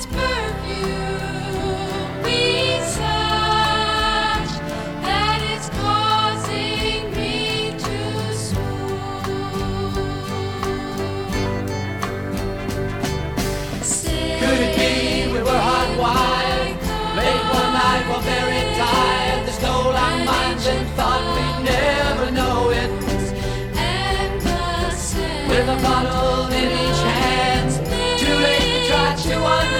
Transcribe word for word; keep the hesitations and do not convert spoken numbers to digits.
its perfume be such that it's causing me to swoon? Could it be we were hardwired? Late one night while very tired, they stole our minds and thought we'd never know it. With a bottle in each hand, too late to try to undo.